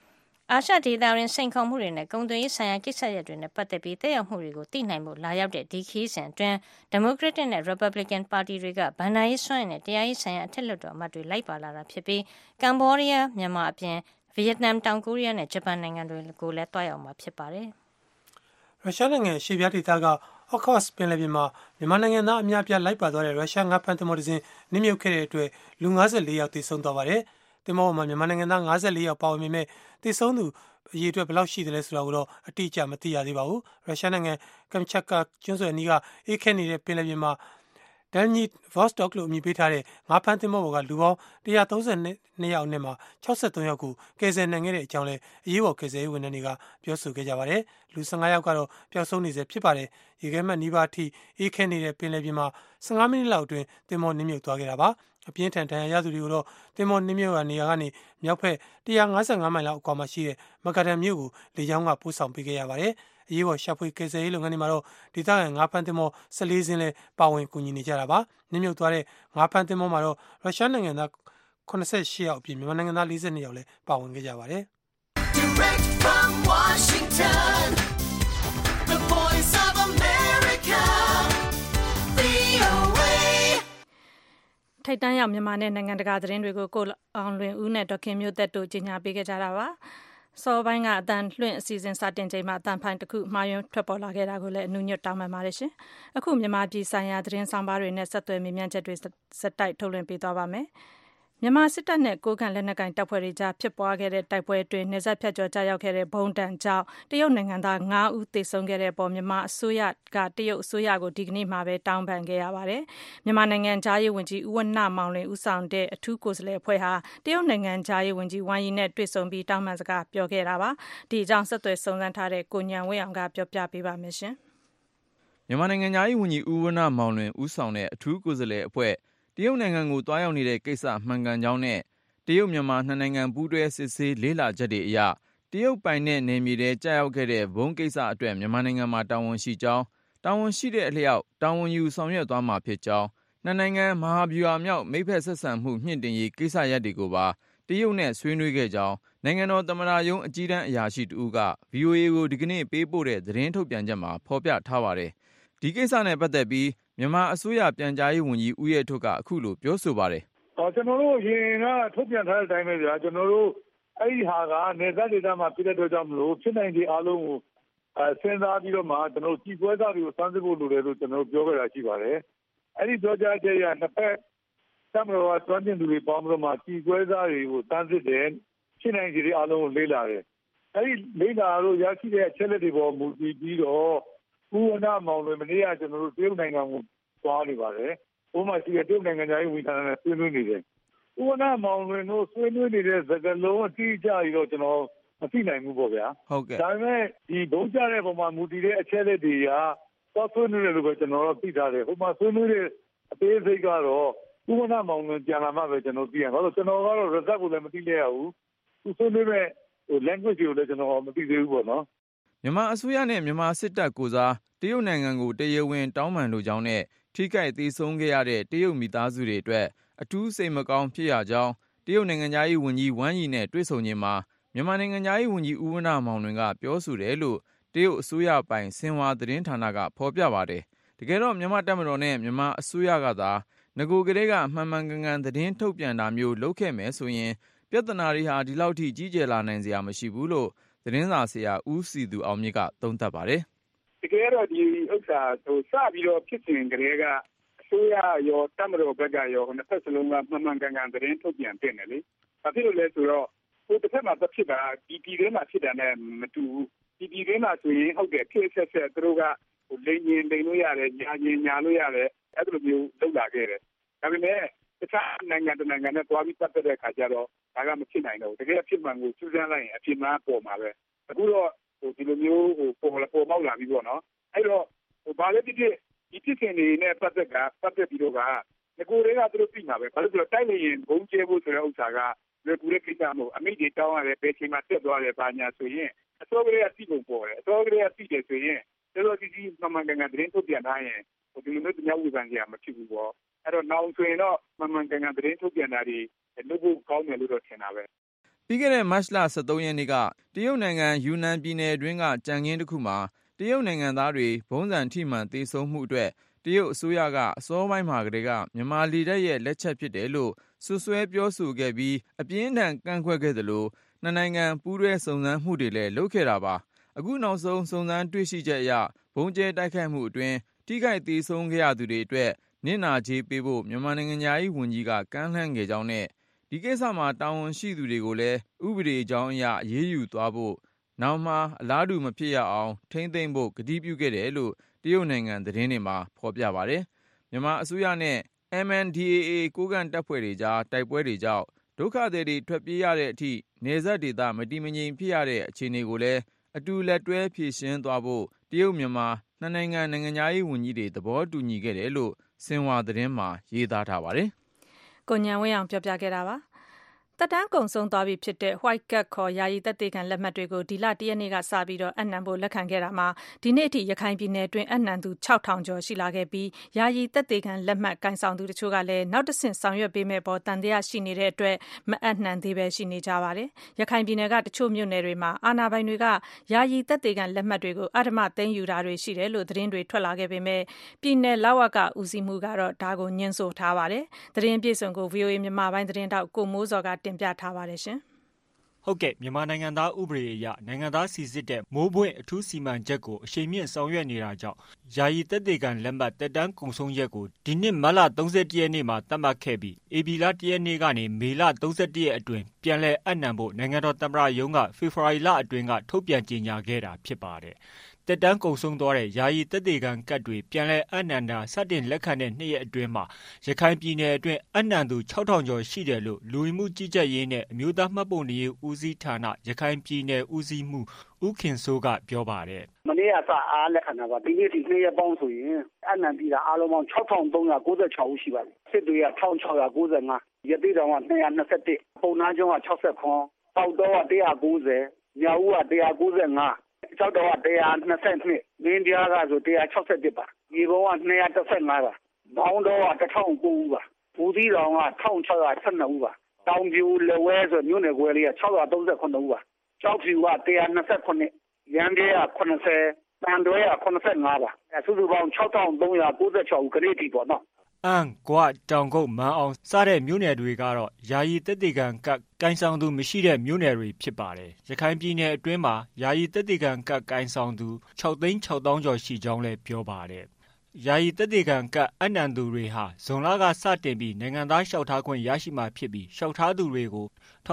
အာရှဒေသတွင်စိန်ခေါ်မှုတွေနဲ့ကုန်သွယ်ရေးဆိုင်ရာကိစ္စရပ်တွေနဲ့ပတ်သက်ပြီးသက်ရောက်မှုတွေကိုသိနိုင်ဖို့လာရောက်တဲ့ဒီခရီးစဉ်အတွင်းဒီမိုကရက်တစ်နဲ့ Republican ပါတီတွေကဘဏ္ဍာရေးစွမ်းရည်နဲ့တရားရေးဆိုင်ရာအထက်လွှတ်တော်အမတ်တွေလိုက်ပါလာတာဖြစ်ပြီးကမ္ဘောဒီးယားမြန်မာအပြင်ဗီယက်နမ်တောင်ကိုရီးယားနဲ့ဂျပန်နိုင်ငံတွေကိုလည်းတွားရောက်မှာဖြစ်ပါတယ်ရုရှားနိုင်ငံရှေ့ပြဒေသကအော့ခော့စ်ပင်လယ်ပြင်မှာမြန်မာနိုင်ငံသားအများပြားလိုက်ပါသွားတဲ့ရုရှားငါးဖမ်းသင်္ဘောတစ်စင်းနစ်မြုပ်ခဲ့တဲ့အတွက်လူ54ယောက်သေဆုံးသွားပါတယ်။သင်္ဘောပေါ်မှာမြန်မာနိုင်ငံသား54ယောက်ပါဝင်ပေမဲ့သေဆုံးသူအရေအတွက်ဘယ်လောက်ရှိသလဲဆိုတာကိုတော့အတိအကျမသိရသေးပါဘူး။ရုရှားနိုင်ငံကမ်ချတ်ကာကျွန်းဆွယ်အနီးကအေးခဲနေတဲ့ပင်လယ်ပြင်မှာဒန်နီဗော့စတော့လို့အမည်ပေးထားတဲ့ငါးဖမ်းသင်္ဘောပေါ်ကလူပေါင်း132ယောက်နဲ့မှာ63ယောက်ကိုကယ်ဆယ်နိုင်ခဲ့တဲ့အကြောင်းလည်းအရေးပေါ်ကယ်ဆယ်ရေးဝန်ထမ်းတွေကပြောဆိုခဲ့ကြပါတယ်။လူ15ယောက်ကတော့ပျောက်ဆုံးနေဆဲဖြစ်ပါတယ်။ရေခဲမှတ်နီးပါးအထိအေးခဲနေတဲ့ပင်လယ်ပြင်မှာ15မိနစ်လောက်အတွင်းသင်္ဘောနစ်မြုပ်သွားခဲ့တာပါ။အပြင်းထန်ဒဏ်ရာရသူတွေကိုတော့သင်္ဘောနစ်မြုပ်ရာနေရာကနေမြောက်ဘက်155မိုင်လောက်အကွာမှာရှိတဲ့မကာဒန်မြို့ကိုလေကြောင်းကပို့ဆောင်ပေးခဲ့ရပါတယ်။အရေးပေါ်ရှာဖွေကယ်ဆယ်ရေးလုပ်ငန်းတွေမှာတော့ဒေသခံငါးဖမ်းသင်္ဘော14စင်းလည်းပါဝင်ကူညီနေကြတာပါ။နစ်မြုပ်သွားတဲ့ငါးဖမ်းသင်္ဘောမှာတော့ရုရှားနိုင်ငံသား88ယောက်အပြင်မြန်မာနိုင်ငံသား42ယောက်လည်းပါဝင်ခဲ့ကြပါတယ်။ Direct from Washington, the voice of America, VOA ထိုက်တန်းရောက်မြန်မာနဲ့နိုင်ငံတကာသတင်းတွေကိုကိုအောင်လွင်ဦးနဲ့ဒေါက်ခင်မျိုးသက်တို့ကြီးညာပေးခဲ့ကြတာပါ။စောပိုင်းကအတန်လွှင့်အစီအစဉ်စတင်ချိန်မှာအတန်ဖိုင်တစ်ခုမှားယွင်းထွက်ပေါ်လာခဲ့တာကိုလည်းအနုညွတ်တောင်းပန်ပါတယ်ရှင်။အခုမြန်မာပြည်ဆိုင်ရာသတင်းဆောင်ပါတွေနဲ့ဆက်သွယ်မေးမြန်းချက်တွေစက်တိုက်ထုတ်လွှင့်ပေးသွားပါမယ်။မြန်မာစစ်တပ်နဲ့ကိုးကန့်လက်နက်ကိုင်တပ်ဖွဲ့တွေကြားဖြစ်ပွားခဲ့တဲ့တိုက်ပွဲအတွင်းနေဆက်ဖြတ်ကျော်ကြားရောက်ခဲ့တဲ့ဘုံတန်ကြောင့်တရုတ်နိုင်ငံသား9ဦးသေဆုံးခဲ့တဲ့အပေါ်မြန်မာအစိုးရကတရုတ်အစိုးရကိုဒီကနေ့မှပဲတောင်းပန်ခဲ့ရပါတယ်။မြန်မာနိုင်ငံသားရေးဝန်ကြီးဦးဝဏ္ဏမောင်လွင်ဦးဆောင်တဲ့အထူးကိုယ်စားလှယ်အဖွဲ့ဟာတရုတ်နိုင်ငံသားရေးဝန်ကြီးဝမ်ယီနဲ့တွေ့ဆုံပြီးတောင်းပန်စကားပြောခဲ့တာပါ။ဒီအကြောင်းဆက်သွယ်စုံစမ်းထားတဲ့ကိုဉာဏ်ဝင်းအောင်ကပြောပြပေးပါမယ်ရှင်။မြန်မာနိုင်ငံသားရေးဝန်ကြီးဦးဝဏ္ဏမောင်လွင်ဦးဆောင်တဲ့အထူးကိုယ်စားလှယ်အဖွဲ့တရုတ်နိုင်ငံကိုတွားရောက်နေတဲ့ကိစ္စမှန်ကန်ကြောင်းနဲ့တရုတ်မြန်မာနှစ်နိုင်ငံပူးတွဲစစ်ဆေးလေ့လာချက်တွေအရတရုတ်ပိုင်တဲ့နယ်မြေထဲကျရောက်ခဲ့တဲ့ဘုံကိစ္စအတွက်မြန်မာနိုင်ငံမှာတာဝန်ရှိကြောင်းတာဝန်ရှိတဲ့အလျောက်တာဝန်ယူဆောင်ရွက်သွားမှာဖြစ်ကြောင်းနှစ်နိုင်ငံမဟာဗျူဟာမြောက်မိတ်ဖက်ဆက်ဆံမှုမြင့်တင်ရေးကိစ္စရပ်တွေကိုပါတရုတ်နဲ့ဆွေးနွေးခဲ့ကြောင်းနိုင်ငံတော်သမ္မတရုံးအကြီးတန်းအရာရှိတဦးက VOA ကိုဒီကနေ့ပေးပို့တဲ့သတင်းထုတ်ပြန်ချက်မှာဖော်ပြထားပါတယ်။ဒီကိစ္စနဲ့ပတ်သက်ပြီးမြန်မာအစိုးရပြန်ကြားရေးဝန်ကြီးဦးရဲထွဋ်ကအခုလိုပြောဆိုပါတယ်။ကျွန်တော်တို့ရင်ကထုတ်ပြန်ထားတဲ့အတိုင်းပဲဗျာကျွန်တော်တို့အဲ့ဒီဟာကနေသက်ဒေသမှာဖြစ်တဲ့အတွက်ကြောင့်မလို့ဖြစ်နိုင်တဲ့အားလုံးကိုစဉ်းစားပြီးတော့မှကျွန်တော်တို့ကြီးပွဲစားတွေကိုစမ်းစစ်ဖို့လိုတယ်လို့ကျွန်တော်တို့ပြောခဲ့တာရှိပါတယ်။အဲ့ဒီပြောကြားချက်ရနှစ်ဖက်သမတော်ကတွန်းတင်သူတွေပေါင်းပြီးတော့မှကြီးပွဲစားတွေကိုစမ်းစစ်တယ်ဖြစ်နိုင်တဲ့အားလုံးကိုလေ့လာတယ်။အဲ့ဒီလေ့လာလို့ရရှိတဲ့အချက်လက်တွေပေါ်မူတည်ပြီးတော့ဦးဝဏ္ဏမောင်လွင်မနေ့ကကျွန်တော်တို့တရုတ်နိုင်ငံကိုသွားနေပါတယ်။ဥပမာရှိတဲ့တရုတ်နိုင်ငံသားရေးဝန်ကြီးဌာနနဲ့ဆွေးနွေးနေတယ်။ဦးဝဏ္ဏမောင်လွင်တို့ဆွေးနွေးနေတဲ့စကားလုံးအတိအကျကြီးတော့ကျွန်တော်မသိနိုင်ဘူးပေါ့ဗျာ။ဟုတ်ကဲ့။ဒါပေမဲ့ဒီဘုံကျတဲ့ပုံမှာမူတည်တဲ့အချက်လက်တွေကသွားဆွေးနွေးတယ်လို့ပဲကျွန်တော်တို့သိထားတယ်။ဟိုမှာဆွေးနွေးတဲ့အသေးစိတ်ကတော့ဦးဝဏ္ဏမောင်လွင်ပြန်လာမှပဲကျွန်တော်သိရမှာ။ကျွန်တော်ကတော့ result ကိုလည်းမသိလဲရဘူး။သူဆွေးနွေးမဲ့language ကိုလည်းကျွန်တော်မသိသေးဘူးပေါ့နော်။မြန်မာအစိုးရနဲ့မြန်မာစစ်တပ်ကိုစားတရုတ်နိုင်ငံကိုတရားဝင်တောင်းပန်လိုကြောင်းနဲ့ထိခိုက်သေဆုံးခဲ့ရတဲ့တရုတ်မိသားစုတွေအတွက်အထူးစိတ်မကောင်းဖြစ်ရကြောင်းတရုတ်နိုင်ငံသားရေးဝန်ကြီးဝမ်ယီနဲ့တွေ့ဆုံချိန်မှာမြန်မာနိုင်ငံသားရေးဝန်ကြီးဦးဝဏ္ဏမောင်လွင်ကပြောဆိုတယ်လို့တရုတ်အစိုးရပိုင်ဆင်ဟွာသတင်းဌာနကဖော်ပြပါတယ်။တကယ်တော့မြန်မာတပ်မတော်နဲ့မြန်မာအစိုးရကသာငကိုကလေးကမှန်မှန်ကန်ကန်သတင်းထုတ်ပြန်တာမျိုးလုပ်ခဲ့မယ်ဆိုရင်ပြဿနာတွေဟာဒီလောက်ထိကြီးကျယ်လာနိုင်စရာမရှိဘူးလို့သတင်းစာဆရာဦးစီသူအောင်မြင့်ကသုံးသပ်ပါတယ်။တကယ်တော့ဒီဥစ္စာစပြီးတော့ဖြစ်စဉ်ကလေးကအစိုးရရောတပ်မတော်ဘက်ကရောနှစ်ဖက်စလုံးကမှန်မှန်ကန်ကန်သတင်းထုတ်ပြန်တင်တယ်လေ။ဘာဖြစ်လို့လဲဆိုတော့ဟိုတစ်ဖက်မှာဖြစ်တာဒီပြည်ထဲမှာဖြစ်တာနဲ့မတူဘူး။ဒီပြည်ထဲမှာဆိုရင်ဟုတ်တယ်ဖြစ်ဆက်သူတို့ကလိန်ရင်လိန်လို့ရတယ်ညာရင်ညာလို့ရတယ်အဲ့လိုမျိုးလုပ်လာခဲ့တယ်။ဒါပေမဲ့တခြားနိုင်ငံတနိုင်ငံနဲ့တွားပြီးပတ်သက်တဲ့အခါကျတော့ဒါကမဖြစ်နိုင်တော့ဘူး။တကယ်အဖြစ်မှန်ကိုစူးစမ်းလိုက်ရင်အဖြစ်မှန်ပေါ်မှာပဲ။အခုတော့ဒီလိုမျိုးပေါ်ပေါက်လာပြီးပေါ့နော်။အဲ့တော့ဘာလဲဖြစ်ဖြစ်ဒီဖြစ်စဉ်တွေနဲ့ပတ်သက်ပြီးတော့ကငကိုတွေကသူတို့သိမှာပဲ။ဘာလို့လဲဆိုတော့တိုက်နေရင်ဘုံကျဲဖို့ဆိုတဲ့ဥစ္စာကလွယ်ကူတဲ့ကိစ္စမဟုတ်အမိတ်တွေတောင်းရတယ်ဘယ်ချိန်မှတက်သွားတယ်ဘာညာဆိုရင်အစောကလေးကသိပုံပေါ်တယ်။အစောကလေးကသိတယ်ဆိုရင်တော်တော်ကြီးမှန်မှန်ကန်ကန်သတင်းထုတ်ပြန်ထားရင်ဒီလိုမျိုးတရားဝေဖန်ကြရမဖြစ်ဘူးပေါ့။အဲ့တော့နောက်ဆိုရင်တော့မှန်မှန်ကန်ကန်သတင်းထုတ်ပြန်တာတွေလုပ်ဖို့ကောင်းတယ်လို့တော့ထင်တာပဲပြီးခဲ့တဲ့မတ်လ13 ရက်နေ့ကတရုတ်နိုင်ငံယူနန်ပြည်နယ်အတွင်းကကြံခင်းတစ်ခုမှာတရုတ်နိုင်ငံသားတွေဘုံးစံထိမှန်သေဆုံးမှုအတွက်တရုတ်အစိုးရကအစောပိုင်းမှာကတည်းကမြန်မာလေတပ်ရဲ့လက်ချက်ဖြစ်တယ်လို့စွပ်စွဲပြောဆိုခဲ့ပြီးအပြင်းထန်ကန့်ကွက်ခဲ့သလိုနှစ်နိုင်ငံပူးတွဲစုံစမ်းမှုတွေလည်းလုပ်ခဲ့တာပါအခုနောက်ဆုံးစုံစမ်းတွေ့ရှိချက်အရဘုံကျဲတိုက်ခိုက်မှုအတွင်းထိခိုက်သေဆုံးခဲ့ရသူတွေအတွက်နစ်နာကြေးပေးဖို့မြန်မာနိုင်ငံသားရေးဝန်ကြီးကကမ်းလှမ်းခဲ့ကြောင်းနဲ့ဒီကိစ္စမှာတာဝန်ရှိသူတွေကိုလည်းဥပဒေကြောင်းအရအရေးယူသွားဖို့နောက်မှအလားတူမဖြစ်ရအောင်ထိန်းသိမ်းဖို့ကတိပြုခဲ့တယ်လို့တရုတ်နိုင်ငံသတင်းတွေမှာဖော်ပြပါတယ်မြန်မာအစိုးရနဲ့ MNDAA ကိုးကန့်တပ်ဖွဲ့တွေကြားတိုက်ပွဲတွေကြောင့်ဒုက္ခသည်တွေထွက်ပြေးရတဲ့အထိနယ်စပ်ဒေသမတည်မငြိမ်ဖြစ်ရတဲ့အခြေအနေကိုလည်းအတူလက်တွဲဖြေရှင်းသွားဖို့တရုတ်မြန်မာနှစ်နိုင်ငံနိုင်ငံရေးဝန်ကြီးတွေသဘောတူညီခဲ့တယ်လို့ဆင်ဟွာသတင်းမှာရေးသားထားပါတယ်။ကိုဉာဏ်ဝင်းအောင်ပြောပြခဲ့တာပါ။သက်တမ်းကုန်ဆုံးသွားပြီဖြစ်တဲ့ White Card ခေါ်ယာယီသက်သေခံလက်မှတ်တွေကိုဒီလ1ရက်နေ့ကစပြီးအပ်နှံဖို့လက်ခံခဲ့တာမှာဒီနေ့အထိရခိုင်ပြည်နယ်အတွင်းအပ်နှံသူ 6000 ကျော်ရှိလာခဲ့ပြီးယာယီသက်သေခံလက်မှတ်ကိုင်ဆောင်သူတချို့ကလည်းနောက်တစ်ဆင့်ဆောင်ရွက်ပေးမယ့်ပေါ်တန်တရားရှိနေတဲ့အတွက်မအပ်နှံသေးပဲရှိနေကြပါတယ်။ရခိုင်ပြည်နယ်ကတချို့မြို့နယ်တွေမှာအာဏာပိုင်တွေကယာယီသက်သေခံလက်မှတ်တွေကိုအဓမ္မသိမ်းယူတာတွေရှိတယ်လို့သတင်းတွေထွက်လာခဲ့ပေမဲ့ပြည်နယ်လဝကဦးစီးမှုကတော့ဒါကိုညှင်းဆိုထားပါတယ်။သတင်းအပြည့်စုံကို VOA မြန်မာပိုင်းသတင်းတောက်ကိုမိုးစော်ကတင်ပြထားပါတယ်ရှင်။ဟုတ်ကဲ့မြန်မာနိုင်ငံသားဥပဒေအရနိုင်ငံသားစီစစ်တဲ့မိုးပွင့်အထူးစီမံချက်ကိုအရှိန်မြင့်ဆောင်ရွက်နေတာကြောင့်ယာယီသက်သေခံလက်မှတ်တက်တန်းကုန်ဆုံးရက်ကိုဒီနှစ်မတ်လ31ရက်နေ့မှာသတ်မှတ်ခဲ့ပြီးဧပြီလ1ရက်နေ့ကနေမေလ31ရက်အတွင်းပြန်လည်အပ်နှံဖို့နိုင်ငံတော်သမ္မတရုံးကဖေဖော်ဝါရီလအတွင်းကထုတ်ပြန်ကြေညာခဲ့တာဖြစ်ပါတယ်။တက်တန်းကုန်ဆုံးသွားတဲ့ယာယီသက်သေခံကတ်တွေပြန်လည်အပ်နှံတာစတင်လက်ခံတဲ့2ရက်အတွင်းမှာရခိုင်ပြည်နယ်အတွင်းအပ်နှံသူ 6000 ကျော်ရှိတယ်လို့လူဝင်မှုကြီးကြပ်ရေးနဲ့အမျိုးသားမှတ်ပုံတင်ရေးဦးစီးဌာနရခိုင်ပြည်နယ်ဦးစီးမှုဦးခင်စိုးကပြောပါတယ်။မနေ့ကစအားလက်ခံတာပါဒီနေ့ဒီ2ရက်ပေါင်းဆိုရင်အနှံပြည်တာအားလုံးပေါင်း 6396 ဦးရှိပါတယ်။စစ်တွေက1695ရသေးတောင်က221ပုံနာကျွန်းက69ပေါက်တော့က190မြောက်ဦးက195ကျောက်တော်က122မင်းပြားကဆို161ပါရေပုံးက215ပါဘောင်းတော်က1009ဦးပါဘူးသီးတောင်က1612ဦးပါတောင်ပြူလက်ဝဲဆိုမြို့နယ်ကွယ်လေးက639ဦးပါကျောက်ဖြူက129ရန်ပြဲက80တန်တွဲက85ပါစုစုပေါင်း6396ဦးခရီးတီပေါ့နော်အန်ကွာတောင်ကုတ်မန်းအောင်စတဲ့မြို့နယ်တွေကတော့ယာယီသက်သေခံကတ်ကိုင်ဆောင်သူမရှိတဲ့မြို့နယ်တွေဖြစ်ပါတယ်။ရခိုင်ပြည်နယ်အတွင်းမှာယာယီသက်သေခံကတ်ကိုင်ဆောင်သူ66000ကျော်ရှိကြောင်းလည်းပြောပါတယ်။ယာယီသက်သေခံကတ်အနှံသူတွေဟာဇွန်လကစတင်ပြီးနိုင်ငံသားလျှောက်ထားခွင့်ရရှိမှာဖြစ်ပြီးလျှောက်ထားသူတွေကို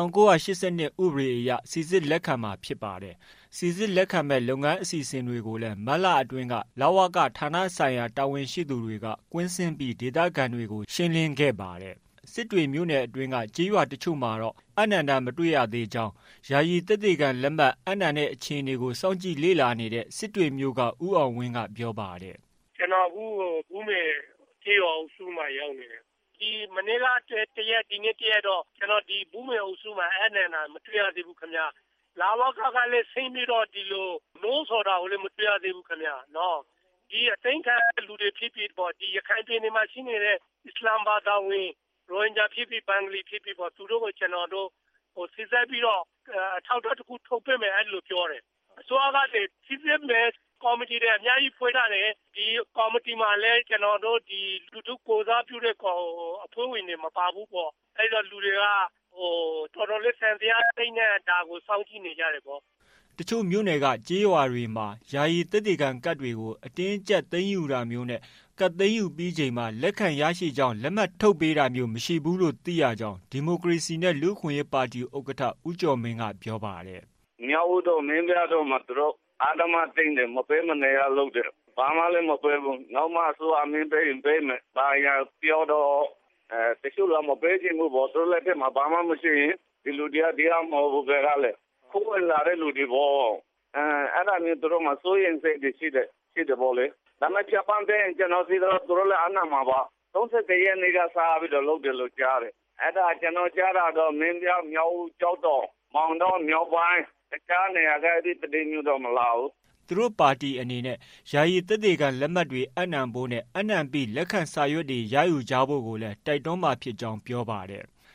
1982ဥပဒေအရစီစစ်လက်ခံမှာဖြစ်ပါတယ်။စီစစ်လက်ခံမဲ့လုပ်ငန်းအစီအစဉ်တွေကိုလည်းမတ်လအတွင်းကလဝကဌာနဆိုင်ရာတာဝန်ရှိသူတွေကကွင်းဆင်းပြီးဒေသခံတွေကိုရှင်းလင်းခဲ့ပါတယ်။စစ်တွေမြို့နယ်အတွင်းကကြေးရွာတချို့မှာတော့အနန္တမတွေ့ရသေးကြောင်းယာယီသက်သေခံလက်မှတ်အနန္တတဲ့အခြေအနေကိုစောင့်ကြည့်လေ့လာနေတဲ့စစ်တွေမြို့ကဦးအောင်ဝင်းကပြောပါတယ်။ကျွန်တော်ဘူးမေကြေးရွာအုပ်စုမှာရောက်နေတယ်ဒီမနေ့ကတရက်ဒီနေ့တရက်တော့ကျွန်တော်ဒီဘူးမေအုပ်စုမှာအနန္တမတွေ့ရသေးဘူးခင်ဗျာလာဝကလည်းဆင်းပြီးတော့ဒီလိုနိုးဆိုတာကိုလည်းမတွေ့ရသေးဘူးခင်ဗျာနော်ဒီအသိခံလူတွေဖြစ်ပြီးပေါ့ဒီရခိုင်ပြည်နယ်မှာရှိနေတဲ့အစ္စလာမ်ဘာသာဝင်ရိုဟင်ဂျာဖြစ်ပြီးဘင်္ဂလီဖြစ်ပြီးပေါ့သူတို့ကိုကျွန်တော်တို့စစ်ဆေးပြီးတော့အထောက်အထားတစ်ခုထုတ်ပေးမယ်အဲ့လိုပြောတယ်အစိုးရကလည်းစစ်ဆေးမယ်ကော်မတီတွေအများကြီးဖွဲ့ထားတယ်ဒီကော်မတီမှာလည်းကျွန်တော်တို့ဒီလူထုကိုစားပြုတဲ့အဖွဲ့ဝင်တွေမပါဘူးပေါ့အဲ့တော့လူတွေကတော်တော်လေးဆန်တရားသိတဲ့ဒါကိုစောင့်ကြည့်နေကြတယ်ပေါ့တချို့မြို့နယ်ကကြေးရွာတွေမှာယာယီသက်သေခံကတ်တွေကိုအတင်းကျပ်သိမ်းယူတာမျိုးနဲ့ကတ်သိမ်းယူပြီးချိန်မှာလက်ခံရရှိကြောင်းလက်မှတ်ထုတ်ပေးတာမျိုးမရှိဘူးလို့သိရကြောင်းဒီမိုကရေစီနဲ့လူ့အခွင့်အရေးပါတီဥက္ကဋ္ဌဦးကျော်မင်းကပြောပါတယ်မြောက်ဦးတော့မင်းပြားတော့မှာသူတို့အာဓမသိမ့်တယ်မပေးမနေရလို့တယ်ဘာမှလည်းမပေးဘူးနောက်မှဆိုအမင်းပေးရင်ပေးမယ်ဘာရပြောတော့တချို့ကမပေးချင်ဘူးဘောသူလည်းတဲ့မှာဘာမှမရှိရင်ဒီလူတရားမဟုတ်ဘူးကြလေခိုးလာတဲ့လူတွေဘောအဲ့ဒါမျိုးတို့မှစိုးရင်စိတ်ရှိတယ်ဘောလေဒါမှပြပန်းတဲ့ကျွန်တော်စီတော့တို့လည်းအနာမှာပါ30ရက်နေ့ကစားပြီးတော့လုပ်တယ်လို့ကြားတယ်အဲ့ဒါကျွန်တော်ကြားတာတော့မင်းပြမြောက်ကြောက်တော့မောင်တော့မြောက်ပိုင်းတခြားနေရာကဒီတည်မျိုးတော့မလာဘူးသူတို့ပါတီအနေနဲ့ယာယီသက်သေခံလက်မှတ်တွေအနှံဖို့နဲ့အနှံပြီးလက်ခံစာရွက်တွေရယူကြဖို့ကိုလည်းတိုက်တွန်းမှာဖြစ်ကြောင်းပြောပါတယ်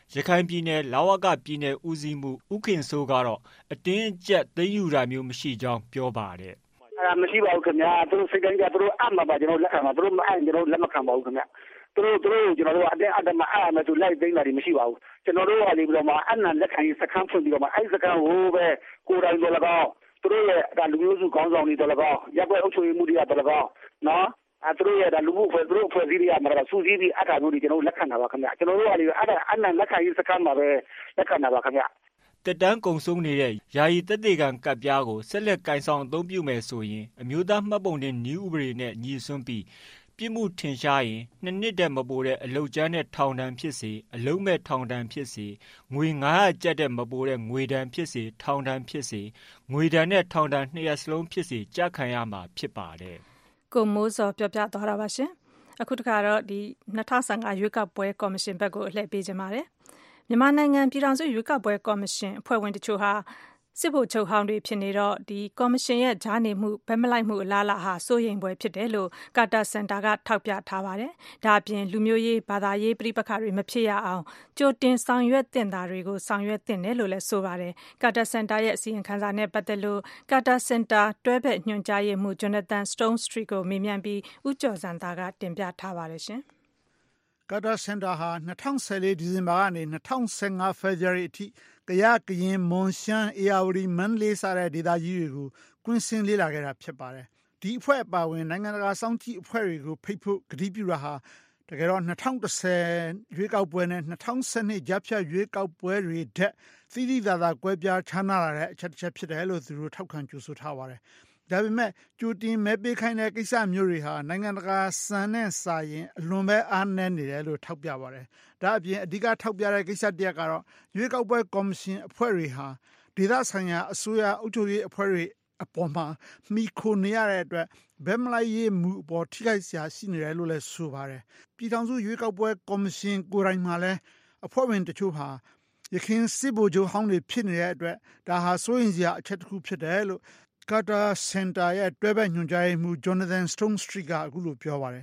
ရခိုင်ပြည်နယ်လဝကပြည်နယ်ဦးစီးမှုဦးခင်စိုးကတော့အတင်းအကျပ်သိမ်းယူတာမျိုးမရှိကြောင်းပြောပါတယ်အဲ့ဒါမရှိပါဘူးခင်ဗျာသူတို့စိတ်တိုင်းကသူတို့အမှန်ပါကျွန်တော်လက်ခံပါသူတို့မအပ်ကျွန်တော်လက်မခံပါဘူးခင်ဗျာသူတို့ကျွန်တော်တို့အတင်းအဓမ္မအားမယ်သူလိုက်သိမ်းတာတွေမရှိပါဘူးကျွန်တော်တို့ကနေပြီးတော့မှအနံလက်ခံရေးစခန်းဖွင့်ပြီးတော့မှအဲ့စခန်းဟိုပဲကိုယ်တိုင်တော်၎င်းသူတို့ရဲ့လူမျိုးစုခေါင်းဆောင်တွေတော်၎င်းရပ်ကွက်အုပ်ချုပ်ရေးမှုတွေတော်၎င်းနော်သူတို့ရဲ့လူမှုဖွဲ့စည်းတွေမှာတော့စူးစီးပြီးအထာမျိုးတွေကျွန်တော်လက်ခံတာပါခင်ဗျာကျွန်တော်တို့ကနေအနံလက်ခံရေးစခန်းမှာပဲလက်ခံတာပါခင်ဗျာတက်တန်းကုံဆုံးနေတဲ့ယာယီသက်သေခံကပ်ပြားကိုဆက်လက်ကင်ဆောင်အသုံးပြုမယ်ဆိုရင်အမျိုးသားမှတ်ပုံတင်နည်းဥပဒေနဲ့ညီစွန်းပြီးပြစ်မှုထင်ရှားရင်2 နှစ်တည်းမပိုတဲ့အလုပ်ကြမ်းနဲ့ထောင်ဒဏ်ဖြစ်စေအလုံးမဲ့ထောင်ဒဏ်ဖြစ်စေငွေ900ကျပ်တဲ့မပိုတဲ့ငွေဒဏ်ဖြစ်စေထောင်ဒဏ်ဖြစ်စေငွေဒဏ်နဲ့ထောင်ဒဏ်2ရပ်စလုံးဖြစ်စေကြခံရမှာဖြစ်ပါတယ်ကိုမိုးစောပြောပြသွားတာပါရှင်အခုတခါတော့ဒီ2015ရွေးကောက်ပွဲကော်မရှင်ဘက်ကိုအလှည့်ပေးကြပါတယ်မြန်မာနိုင်ငံပြည်ထောင်စုရွေးကောက်ပွဲကော်မရှင်အဖွဲ့ဝင်တချို့ဟာစစ်ဗိုလ်ချုပ်ဟောင်းတွေဖြစ်နေတော့ဒီကော်မရှင်ရဲ့ဂျားနေမှုဗက်မလိုက်မှုအလားအလာဟာစိုးရိမ်ပွဲဖြစ်တယ်လို့ကာတာစင်တာကထောက်ပြထားပါတယ်။ဒါအပြင်လူမျိုးရေးဘာသာရေးပြဋိပက္ခတွေမဖြစ်ရအောင်ကြိုတင်ဆောင်ရွက်သင့်တာတွေကိုဆောင်ရွက်သင့်တယ်လို့လည်းဆိုပါတယ်။ကာတာစင်တာရဲ့အစီရင်ခံစာနဲ့ပတ်သက်လို့ကာတာစင်တာတွဲဘက်ညွှန်ကြားရေးမှူး Jonathan Stone Street ကိုမေးမြန်းပြီးဦးကျော်စံသားကတင်ပြထားပါတယ်ရှင်။ကာတာစင်တာဟာ2014ဒီဇင်ဘာကနေ2015ဖေဖော်ဝါရီအထိကရင်မွန်ရှမ်းအေရဝတီမန္တလေးစတဲ့ဒေသကြီးတွေကိုကွင်းဆင်းလေ့လာခဲ့တာဖြစ်ပါတယ်။ဒီအဖွဲ့အပါအဝင်နိုင်ငံတကာစောင့်ကြည့်အဖွဲ့တွေကိုဖိတ်ဖို့ကတိပြုတာဟာတကယ်တော့2010ရွေးကောက်ပွဲနဲ့2012ကြားဖြတ်ရွေးကောက်ပွဲတွေထက်သီးသီးသာသာကွဲပြားခြားနားလာတဲ့အချက်တစ်ချက်ဖြစ်တယ်လို့သူတို့ထောက်ခံကြိုဆိုထားပါတယ်။ဒါပေမဲ့ကြိုတင်မဲပေးခိုင်းတဲ့ကိစ္စမျိုးတွေဟာနိုင်ငံတကာစံနဲ့စာရင်အလွန်ပဲအားနည်းနေတယ်လို့ထောက်ပြပါတယ်။ဒါအပြင်အဓိကထောက်ပြတဲ့ကိစ္စတစ်ရပ်ကတော့ရွေးကောက်ပွဲကော်မရှင်အဖွဲ့တွေဟာဒေသဆိုင်ရာအစိုးရအုပ်ချုပ်ရေးအဖွဲ့တွေအပေါ်မှာမှီခိုနေရတဲ့အတွက်ဘက်မလိုက်ရေးမှုအပေါ်ထိခိုက်စရာရှိနေတယ်လို့လည်းဆိုပါတယ်။ပြည်ထောင်စုရွေးကောက်ပွဲကော်မရှင်ကိုယ်တိုင်မှလည်းအဖွဲ့ဝင်တချို့ဟာရခိုင်စစ်ဗိုလ်ချုပ်ဟောင်းတွေဖြစ်နေတဲ့အတွက်ဒါဟာစိုးရိမ်စရာအချက်တစ်ခုဖြစ်တယ်လို့ကာတာစင်တာရဲ့တွဲဘက်ညွှန်ကြားရေးမှူး Jonathan Stone Street ကအခုလိုပြောပါတယ်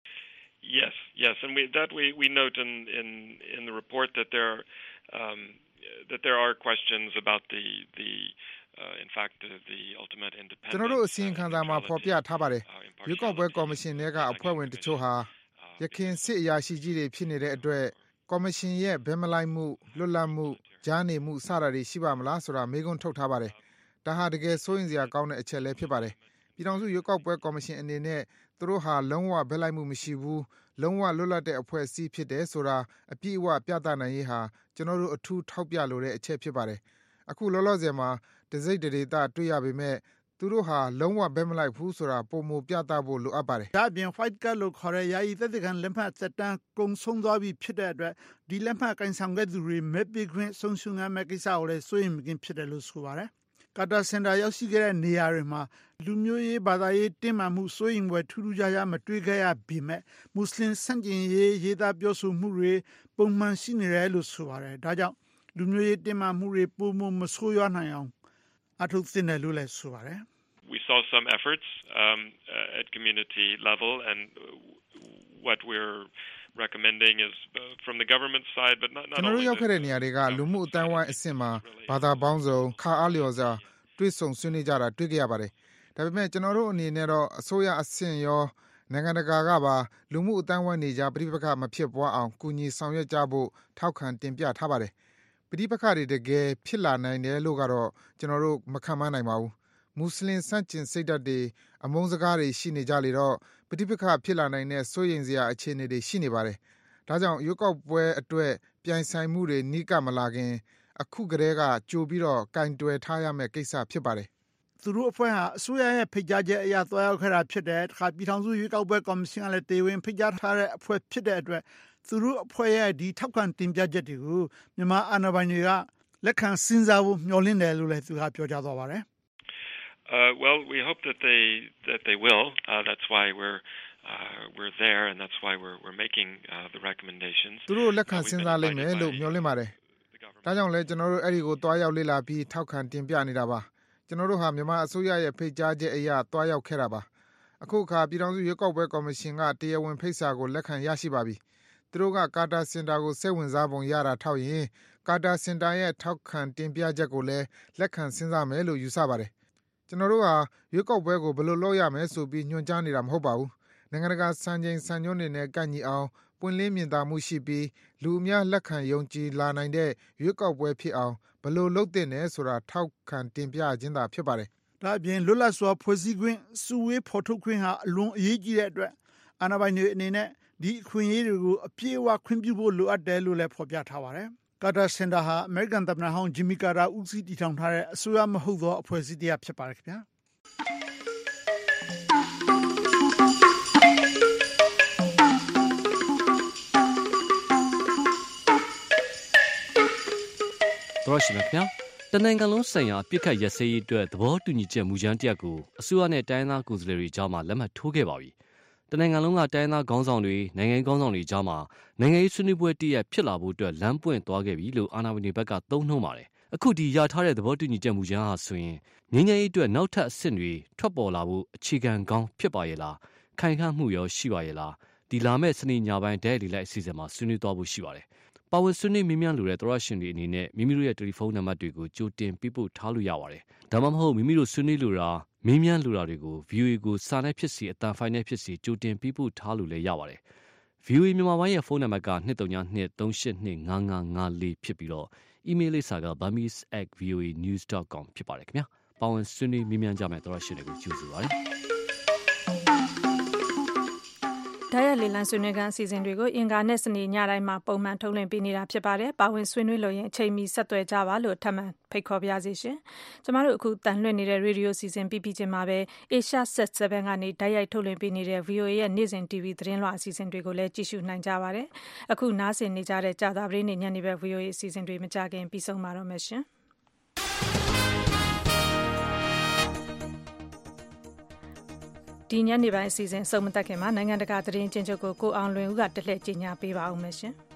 Yes, and we note in the report that there are questions about in fact the ultimate independence ကျွန်တော်တို့အစီရင်ခံစာမှာဖော်ပြထားပါတယ်ရွေးကောက်ပွဲကော်မရှင်တွေကအဖွဲ့ဝင်တချို့ဟာရခိုင်စစ်အရာရှိကြီးတွေဖြစ်နေတဲ့အတွက်ကော်မရှင်ရဲ့ဘက်မလိုက်မှုလွတ်လပ်မှုကြားနေမှုစတာတွေရှိပါမလားဆိုတာမေးခွန်းထုတ်ထားပါတယ်ဒါဟာတကယ်စိုးရင်စရာကောင်းတဲ့အချက်လည်းဖြစ်ပါတယ်ပြည်ထောင်စုရွေးကောက်ပွဲကော်မရှင်အနေနဲ့သူတို့ဟာလုံးဝဘက်လိုက်မှုမရှိဘူးလုံးဝလွတ်လပ်တဲ့အဖွဲ့အစည်းဖြစ်တယ်ဆိုတာအပြည့်အဝပြသနိုင်ရေးဟာကျွန်တော်တို့အထူးထောက်ပြလိုတဲ့အချက်ဖြစ်ပါတယ်အခုလောလောဆယ်မှာတစိမ့်တဒေသတွေ့ရပေမဲ့သူတို့ဟာလုံးဝဘက်မလိုက်ဘူးဆိုတာပုံမပြသဖို့လိုအပ်ပါတယ်ဒါပြင် White Card လို့ခေါ်တဲ့ယာယီသက်သေခံလက်မှတ်သက်တမ်းကုန်ဆုံးသွားပြီဖြစ်တဲ့အတွက်ဒီလက်မှတ်ကန်ဆောင်ခဲ့သူတွေမဲပေးခွင့်ဆုံးရှုံးရမယ့်ကိစ္စကိုလည်းစိုးရိမ်မကင်းဖြစ်တယ်လို့ဆိုပါတယ်ကာတာစင်တာရောက်ရှိခဲ့တဲ့နေရာတွေမှာလူမျိုးရေးဘာသာရေးတင်းမာမှုစိုးရိမ်ပွဲထူးထူးခြားခြားမတွေ့ခဲ့ရပေမဲ့မွတ်စလင်ဆန့်ကျင်ရေးသားပြောဆိုမှုတွေပုံမှန်ရှိနေတယ်လို့ဆိုပါတယ်ဒါကြောင့်လူမျိုးရေးတင်းမာမှုတွေပုံမှန်မဆိုးရွားနိုင်အောင်အထောက်အသင့်တယ်လို့လည်းဆိုပါတယ် We saw some efforts at community level and what we're recommending is from the government side but not only ကျွန်တော်ရောက်ခဲ့တဲ့နေရာတွေကလူမှုအတိုင်းဝိုင်းအဆင့်မှာဘာသာပေါင်းစုံခါအားလျော်စွာတွေ့ဆုံဆွေးနွေးကြတာတွေ့ကြရပါတယ်ဒါပေမဲ့ကျွန်တော်တို့အနေနဲ့တော့အစိုးရအဆင့်ရောနိုင်ငံတကာကပါလူမှုအတိုင်းဝိုင်းနေကြပြဋိပက္ခမဖြစ်ပွားအောင်ကူညီဆောင်ရွက်ကြဖို့ထောက်ခံတင်ပြထားပါတယ်ပြဋိပက္ခတွေတကယ်ဖြစ်လာနိုင်တယ်လို့ကတော့ကျွန်တော်တို့မခံမနိုင်ပါဘူးမွတ်စလင်ဆန့်ကျင်စိတ်ဓာတ်တွေအမုန်းစကားတွေရှိနေကြလေတော့ပဋိပက္ခဖြစ်လာနိုင်တဲ့စိုးရိမ်စရာအခြေအနေတွေရှိနေပါတယ်ဒါကြောင့်ရွေးကောက်ပွဲအတွက်ပြိုင်ဆိုင်မှုတွေနှိကမလာခင်အခုကတည်းကကြိုပြီးတော့ကင်တွယ်ထားရမယ့်ကိစ္စဖြစ်ပါတယ်သူတို့အဖွဲ့ဟာအစိုးရရဲ့ဖိတ်ကြားချက်အရသွားရောက်ခဲ့တာဖြစ်တယ်တခါပြည်ထောင်စုရွေးကောက်ပွဲကော်မရှင်ကလည်းတေဝင်ဖိတ်ကြားထားတဲ့အဖွဲ့ဖြစ်တဲ့အတွက်သူတို့အဖွဲ့ရဲ့ဒီထောက်ခံတင်ပြချက်တွေကိုမြန်မာအာဏာပိုင်တွေကလက်ခံစဉ်းစားဖို့မျှော်လင့်တယ်လို့လည်းသူကပြောကြားသွားပါတယ် Well, we hope that they will. That's why we're there, and that's why we're making the recommendations. သူတို့လက်ခံစဉ်းစားလိမ့်မယ်လို့မျှော်လင့်ပါတယ်။ဒါကြောင့်လည်းကျွန်တော်တို့အဲ့ဒီကိုတွားရောက်လေ့လာပြီးထောက်ခံတင်ပြနေတာပါ။ကျွန်တော်တို့ဟာမြန်မာအစိုးရရဲ့ဖိတ်ကြားချက်အရတွားရောက်ခဲ့တာပါ။အခုအခါပြည်ထောင်စုရွေးကောက်ပွဲကော်မရှင်ကတရားဝင်ဖိတ်စာကိုလက်ခံရရှိပါပြီ။သူသူတို့ကကာတာစင်တာကိုစိတ်ဝင်စားပုံရတာထောက်ရင်ကာတာစင်တာရဲ့ထောက်ခံတင်ပြချက်ကိုလည်းလက်ခံစဉ်းစားမယ်လို့ယူဆပါတယ်ကျွန်တော်တို့ဟာရွေးကောက်ပွဲကိုဘယ်လိုလုပ်ရမယ်ဆိုပြီးညွှန်ကြားနေတာမဟုတ်ပါဘူးနိုင်ငံတကာစံချိန်စံညွှန်းတွေနဲ့ကိုက်ညီအောင်ပွင့်လင်းမြင်သာမှုရှိပြီးလူအများလက်ခံယုံကြည်လာနိုင်တဲ့ရွေးကောက်ပွဲဖြစ်အောင်ဘယ်လိုလုပ်သင့်လဲဆိုတာထောက်ခံတင်ပြခြင်းသာဖြစ်ပါတယ်ဒါအပြင်လွတ်လပ်စွာဖွဲ့စည်းခွင့်စုဝေးဖော်ထုတ်ခွင့်ဟာအလွန်အရေးကြီးတဲ့အတွက်အာဏာပိုင်တွေအနေနဲ့ဒီအခွင့်အရေးတွေကိုအပြည့်အဝခွင့်ပြုဖို့လိုအပ်တယ်လို့လည်းဖော်ပြထားပါတယ်ကာတာစင်တာဟာအမေရိကန်သမ္မတဟောင်းဂျင်မီကာတာဦးစီးတည်ထောင်ထားတဲ့အစိုးရမဟုတ်သောအဖွဲ့အစည်းတစ်ရပ်ဖြစ်ပါတယ်ခင်ဗျာတော်ရှိပါခင်ဗျာတနင်္ဂနွေလုံးဆိုင်ရာပြစ်ခတ်ရစရေးအတွက်သဘောတူညီချက်မူကြမ်းတရက်ကိုအစိုးရနဲ့တိုင်းသားကိုယ်စားလှယ်တွေကြားမှာလက်မှတ်ထိုးခဲ့ပါပြီတနင်္ဂနွေလုံးကတိုင်းသားခေါင်းဆောင်တွေနိုင်ငံခေါင်းဆောင်တွေကြားမှာနိုင်ငံရေးဆွေးနွေးပွဲတရက်ဖြစ်လာဖို့အတွက်လမ်းပွင့်သွားခဲ့ပြီလို့အာဏာပိုင်တွေဘက်ကသုံးနှုန်းပါတယ်အခုဒီရထားတဲ့သဘောတူညီချက်မူကြမ်းဟာဆိုရင်ငြိမ်းချမ်းရေးအတွက်နောက်ထပ်အဆင့်တွေထွက်ပေါ်လာဖို့အခြေခံကောင်းဖြစ်ပါရဲ့လားခိုင်ခန့်မှုရောရှိပါရဲ့လားဒီလာမဲ့စနေညပိုင်းဒဲလီလိုက်အစီအစဉ်မှာဆွေးနွေးသွားဖို့ရှိပါတယ်ပါဝင်ဆွေးနွေးမြင်းမြန်းလိုတဲ့သောရရှင်တွေအနေနဲ့မိမိတို့ရဲ့တယ်လီဖုန်းနံပါတ်တွေကိုကြိုတင်ပေးပို့ထားလို့ရပါတယ်ဒါမှမဟုတ်မိမိတို့ဆွေးနွေးလိုတာမြင်းမြန်းလိုတာတွေကို VOA ကိုစာနဲ့ဖြစ်စီအတန်ဖိုင်နဲ့ဖြစ်စီကြိုတင်ပေးပို့ထားလို့လည်းရပါတယ် VOA မြန်မာပိုင်းရဲ့ဖုန်းနံပါတ်က2323825554ဖြစ်ပြီးတော့ email လိပ်စာက bamis@voanews.com ဖြစ်ပါတယ်ခင်ဗျာပါဝင်ဆွေးနွေးမြင်းမြန်းကြမယ်သောရရှင်တွေကိုကြိုဆိုပါတယ်ဒါရလေလံဆွေးနွေးခန်းအစီအစဉ်တွေကိုအင်္ဂါနဲ့စနေညတိုင်းမှာပုံမှန်ထုတ်လွှင့်ပေးနေတာဖြစ်ပါတယ်။ပါဝင်ဆွေးနွေးလို့ရင်အချိန်မီဆက်သွယ်ကြပါလို့ထပ်မံဖိတ်ခေါ်ပါရစေရှင်။ကျမတို့အခုတန်လွှင့်နေတဲ့ရေဒီယိုအစီအစဉ်ပြီးချင်းမှာပဲ Asia Set 7ကနေဓာတ်ရိုက်ထုတ်လွှင့်ပေးနေတဲ့ VOA ရဲ့နေ့စဉ် TV သတင်းလွှာအစီအစဉ်တွေကိုလည်းကြည့်ရှုနိုင်ကြပါတယ်။အခုနားဆင်နေကြတဲ့ကြာသပတေးနေ့ညနေဘက် VOA အစီအစဉ်တွေမကြခင်ပြီးဆုံးပါတော့မယ်ရှင်။ဒီညနေပိုင်းအစီအစဉ်စုံမတက်ခင်မှာနိုင်ငံတကာသတင်းချင်းချုပ်ကိုအောင်လွင်ဦးကတက်လှည့်ကြီးညာပေးပါဦးမယ်ရှင်။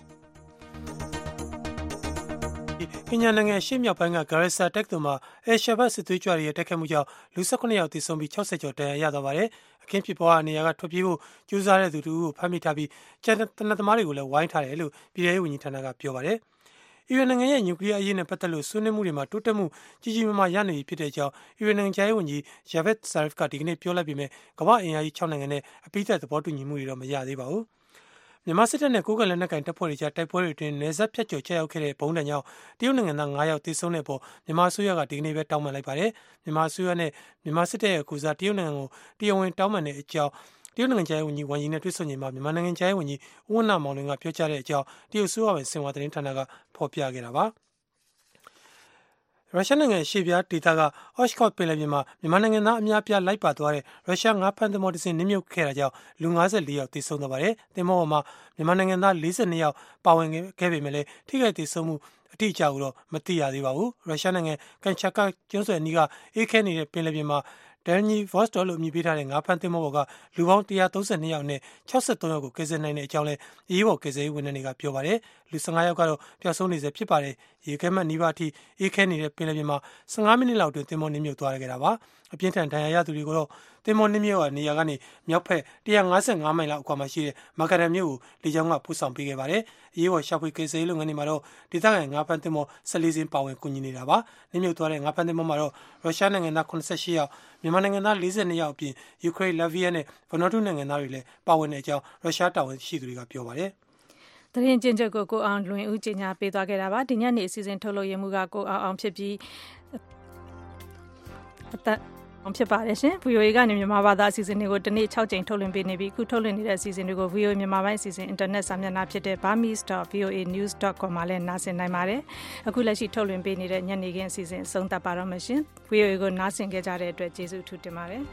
ကင်ညာနိုင်ငံရှေ့မြောက်ပိုင်းကဂရက်ဆာတက္ကသိုလ်မှာAl-Shabaabစစ်သွေးကြွတွေရဲ့တိုက်ခိုက်မှုကြောင့်လူ19ယောက်သေဆုံးပြီး60ကျော်ဒဏ်ရာရသွားပါတယ်။အခင်းဖြစ်ပွားတဲ့နေရာကထွက်ပြေးဖို့ကြိုးစားတဲ့သူတို့ကိုဖမ်းမိထားပြီးကျန်တဲ့တနက်သမားတွေကိုလည်းဝိုင်းထားတယ်လို့ပြည်ထောင်စုဝန်ကြီးဌာနကပြောပါတယ်။အီရန်နိုင်ငံရဲ့နျူကလ িয়ার အရေးနဲ့ပတ်သက်လို့ဆွေးနွေးမှုတွေမှာတိုးတက်မှုကြီးကြီးမားမားရနေပြီဖြစ်တဲ့အကြောင်းအီရန်နိုင်ငံသားဝန်ကြီး Javad Zarif ကဒီကနေ့ပြောလိုက်ပေမဲ့ကမ္ဘာ့အင်အားကြီး6နိုင်ငံနဲ့အပိသက်သဘောတူညီမှုတွေတော့မရသေးပါဘူး။မြန်မာစစ်တပ်နဲ့ကိုးကန့်လက်နက်ကိုင်တပ်ဖွဲ့တွေကြားတိုက်ပွဲတွေအတွင်းနယ်စပ်ဖြတ်ကျော်ကျရောက်ခဲ့တဲ့ဘုံတံကြောင့်တရုတ်နိုင်ငံသား9ယောက်သေဆုံးတဲ့အပေါ်မြန်မာအစိုးရကဒီကနေ့ပဲတောင်းပန်လိုက်ပါတယ်။မြန်မာအစိုးရနဲ့မြန်မာစစ်တပ်ရဲ့ကိုစားတရုတ်နိုင်ငံကိုတရားဝင်တောင်းပန်တဲ့အကြောင်းတရုတ်နိုင်ငံဝန်ကြီးဝမ်ယီနဲ့တွေ့ဆုံချိန်မှာမြန်မာနိုင်ငံဝန်ကြီးဦးဝဏ္ဏမောင်လွင်ကပြောကြားတဲ့အကြောင်းတရုတ်အစိုးရဝင်စင်ဝါသတင်းဌာနကဖော်ပြခဲ့တာပါ။ရုရှားနိုင်ငံရှေ့ပြားဒေသက Oshkosh ပင်လယ်ပြင်မှာမြန်မာနိုင်ငံသားအများအပြားလိုက်ပါသွားတဲ့ရုရှားငါးဖမ်းသင်္ဘောတစ်စင်းနစ်မြုပ်ခဲ့တာကြောင့်လူ54ယောက်သေဆုံးသွားပါတယ်။သင်္ဘောပေါ်မှာမြန်မာနိုင်ငံသား42ယောက်ပါဝင်ခဲ့ပေမဲ့လည်းထိခိုက်သေဆုံးမှုအတိအကျကိုတော့မသိရသေးပါဘူး။ရုရှားနိုင်ငံကန်ချာကာကျွန်းဆွယ်အနီးကအေးခဲနေတဲ့ပင်လယ်ပြင်မှာDaniel Vostok လို့အမည်ပေးထားတဲ့ငါးဖမ်းသင်္ဘောပေါ်ကလူပေါင်း132ယောက်နဲ့63ယောက်ကိုကယ်ဆယ်နိုင်တဲ့အကြောင်းလည်းအေးဘော်ကယ်ဆယ်ရေးဝန်ထမ်းတွေကပြောပါတယ်။လူ15ယောက်ကတော့ပျောက်ဆုံးနေဆဲဖြစ်ပါတယ်။ရေခဲမှတ်နီးပါးအထိအေးခဲနေတဲ့ပင်လယ်ပြင်မှာ15မိနစ်လောက်အတွင်းသင်္ဘောနစ်မြုပ်သွားခဲ့တာပါ။အပြင်းထန်ဒဏ်ရာရသူတွေကိုတော့သင်္ဘောနစ်မြုပ်ရာနေရာကနေမြောက်ဖက်155မိုင်လောက်အကွာမှာရှိတဲ့မာကာဒန်မြို့ကိုလေကြောင်းကပို့ဆောင်ပေးခဲ့ပါတယ်။အေးဘော်ရှာဖွေကယ်ဆယ်ရေးလုပ်ငန်းတွေမှာတော့ဒေသခံငါးဖမ်းသင်္ဘော14စင်းပါဝင်ကူညီနေတာပါ။နစ်မြုပ်သွားတဲ့ငါးဖမ်းသင်္ဘောမှာတော့ရုရှားနိုင်ငံသား88ယောက်မြန်မာနိုင်ငံသား42ယောက်အပြင်ယူကရိန်း၊လတ်ဗီးယားနဲ့ဗာနူတုနိုင်ငံသားတွေလည်းပါဝင်တဲ့အကြောင်းရုရှားတာဝန်ရှိသူတွေကပြောပါတယ်။သတင်းကျဉ်းချုပ်ကိုအောင်လွင်ဦးကြီးညာပေးသွားခဲ့တာပါ။ဒီညနေအစီအစဉ်ထုတ်လို့ရမှုကကိုအောင်ဖြစ်ပြီးဖြစ်ပါတယ်ရှင် VOA ကနေမြန်မာဘာသာအစီအစဉ်တွေကိုတနေ့6ကြိမ်ထုတ်လွှင့်ပေးနေပြီးအခုထုတ်လွှင့်နေတဲ့အစီအစဉ်တွေကို VOA မြန်မာပိုင်းအစီအစဉ် internet စာမျက်နှာဖြစ်တဲ့ bamis.voanews.com မှာလည်းနားဆင်နိုင်ပါတယ်အခုလက်ရှိထုတ်လွှင့်ပေးနေတဲ့ညနေခင်းအစီအစဉ်အဆုံးသတ်ပါတော့မယ်ရှင် VOA ကိုနားဆင်ကြတဲ့အတွက်ကျေးဇူးအထူးတင်ပါတယ်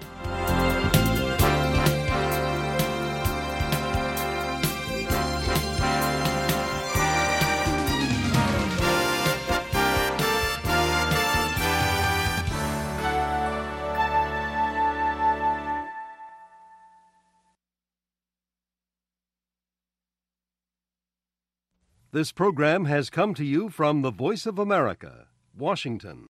This program has come to you from the Voice of America, Washington.